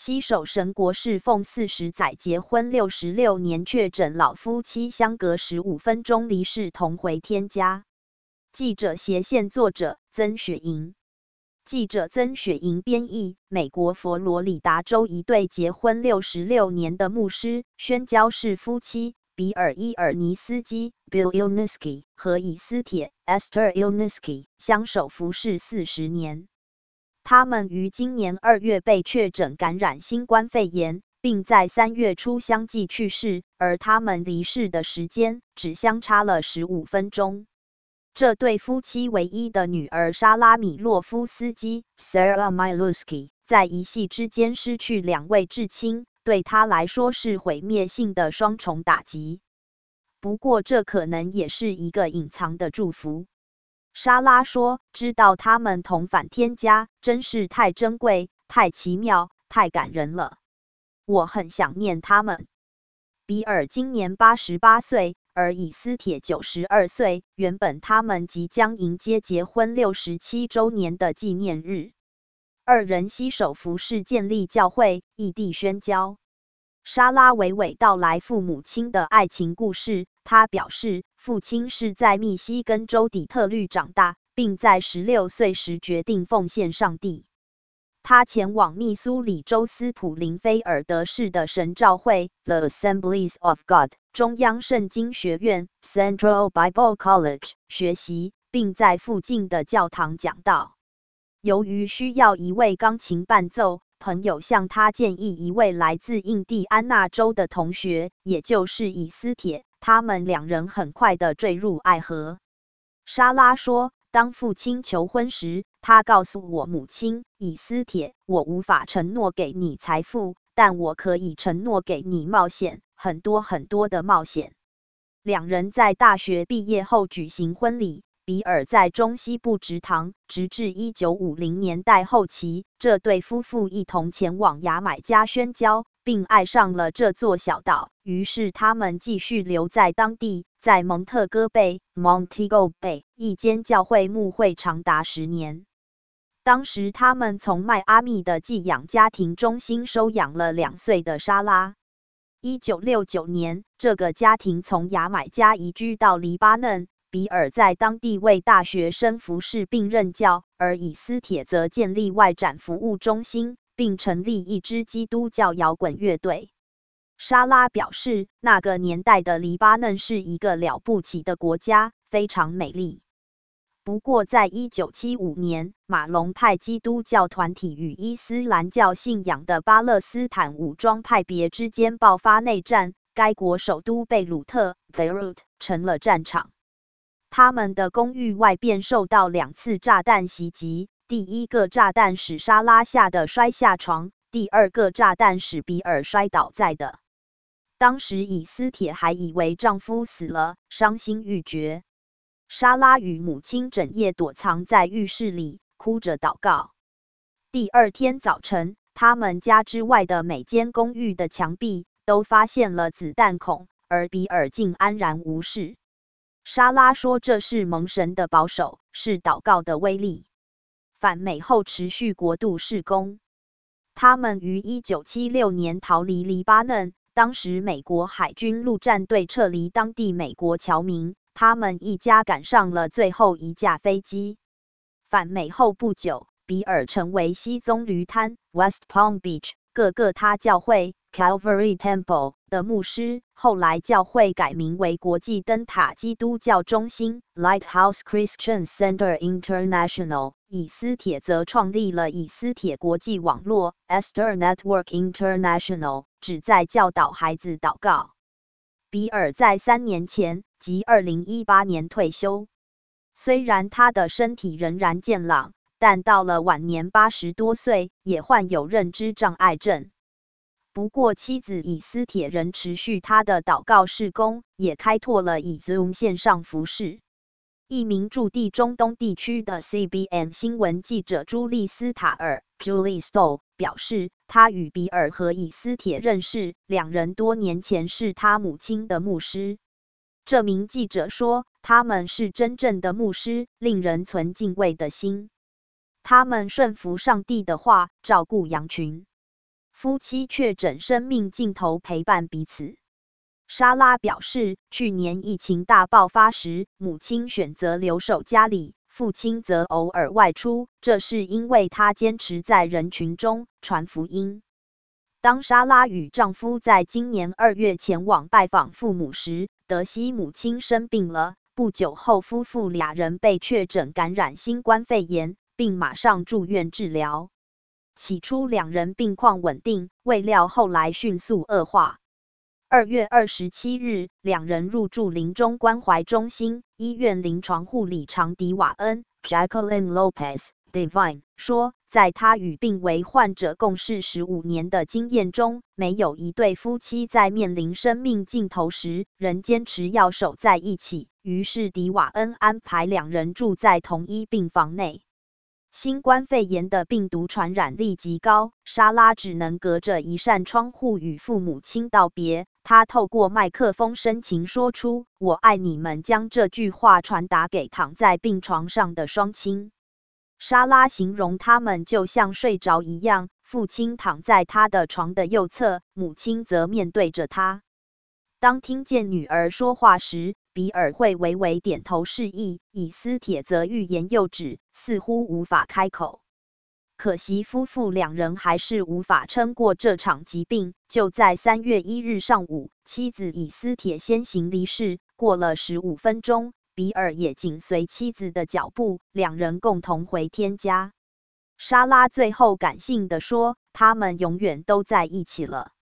西首神国侍奉40载，结婚66年，确诊老夫妻相隔15分钟离世，同回天家。记者斜线作者曾雪莹，记者曾雪莹编译。美国佛罗里达州一对结婚66年的牧师宣教士夫妻比尔·伊尔尼斯基 （Bill Ilniski） 和以斯帖 （Esther Ilniski） 相守服侍40年。他们于今年2月被确诊感染新冠肺炎，并在3月初相继去世，而他们离世的时间只相差了15分钟。这对夫妻唯一的女儿莎拉·米洛夫斯基 （Sarah Miluski） 在一夕之间失去2位至亲，对她来说是毁灭性的双重打击。不过，这可能也是一个隐藏的祝福。莎拉说：“知道他们同返天家，真是太珍贵、太奇妙、太感人了。我很想念他们。”比尔今年88岁。而以斯帖92岁，原本他们即将迎接结婚67周年的纪念日。二人携手服侍建立教会，异地宣教。莎拉娓娓道来父母亲的爱情故事。她表示，父亲是在密西根州底特律长大，并在16岁时决定奉献上帝。他前往密苏里州斯普林菲尔德市的神召会 The Assemblies of God 中央圣经学院 Central Bible College 学习，并在附近的教堂讲道。由于需要一位钢琴伴奏，朋友向他建议一位来自印第安纳州的同学，也就是以斯帖。他们2人很快地坠入爱河。莎拉说，当父亲求婚时，他告诉我母亲以斯帖，我无法承诺给你财富，但我可以承诺给你冒险，很多很多的冒险。2人在大学毕业后举行婚礼。比尔在中西部植堂，直至1950年代后期，这对夫妇一同前往牙买加宣教，并爱上了这座小岛，于是他们继续留在当地，在蒙特哥贝 （Montego Bay） 一间教会牧会长达10年。当时他们从迈阿密的寄养家庭中心收养了2岁的莎拉。1969年，这个家庭从牙买加移居到黎巴嫩。比尔在当地为大学生服侍并任教，而以斯帖则建立外展服务中心，并成立一支基督教摇滚乐队。莎拉表示，那个年代的黎巴嫩是一个了不起的国家，非常美丽。不过，在1975年，马龙派基督教团体与伊斯兰教信仰的巴勒斯坦武装派别之间爆发内战，该国首都贝鲁特 （Beirut） 成了战场。他们的公寓外便受到2次炸弹袭击，第一个炸弹使莎拉吓得摔下床，第二个炸弹使比尔摔倒在地。当时以斯帖还以为丈夫死了，伤心欲绝。莎拉与母亲整夜躲藏在浴室里，哭着祷告。第2天早晨，他们家之外的每间公寓的墙壁都发现了子弹孔，而比尔竟安然无事。莎拉说，这是蒙神的保守，是祷告的威力。反美后持续国度事工。他们于1976年逃离黎巴嫩，当时美国海军陆战队撤离当地美国侨民，他们一家赶上了最后一架飞机。反美后不久，比尔成为西棕榈滩 West Palm Beach 各个他教会 Calvary Temple 的牧师，后来教会改名为国际灯塔基督教中心 Lighthouse Christian Center International。以斯帖则创立了以斯帖国际网络 Esther Network International， 旨在教导孩子祷告。比尔在3年前，即2018年退休。虽然他的身体仍然健朗，但到了晚年80多岁，也患有认知障碍症。不过，妻子以斯帖仍持续他的祷告事工，也开拓了以 Zoom 线上服事。一名驻地中东地区的 CBN 新闻记者朱莉斯塔尔 （Julie Stoll） 表示，他与比尔和以斯帖认识，2人多年前是他母亲的牧师。这名记者说，他们是真正的牧师，令人存敬畏的心。他们顺服上帝的话，照顾羊群。 夫妻确诊生命尽头陪伴彼此。莎拉表示，去年疫情大爆发时，母亲选择留守家里，父亲则偶尔外出，这是因为他坚持在人群中传福音。当莎拉与丈夫在今年2月前往拜访父母时，德西母亲生病了。不久后，夫妇俩人被确诊感染新冠肺炎，并马上住院治疗。起初两人病况稳定，未料后来迅速恶化。2月27日，两人入住临终关怀中心。医院临床护理长迪瓦恩 （Jacqueline Lopez Divine） 说，在他与病危患者共事15年的经验中，没有一对夫妻在面临生命尽头时仍坚持要守在一起。于是，迪瓦恩安排两人住在同一病房内。新冠肺炎的病毒传染力极高，莎拉只能隔着一扇窗户与父母亲道别。她透过麦克风深情说出“我爱你们”，将这句话传达给躺在病床上的双亲。莎拉形容他们就像睡着一样，父亲躺在他的床的右侧，母亲则面对着他。当听见女儿说话时，比尔会微微点头示意，以斯帖则欲言又止，似乎无法开口。可惜夫妇两人还是无法撑过这场疾病。就在3月1日上午，妻子以斯帖先行离世。过了15分钟，比尔也紧随妻子的脚步，两人共同回天家。莎拉最后感性地说：“他们永远都在一起了。”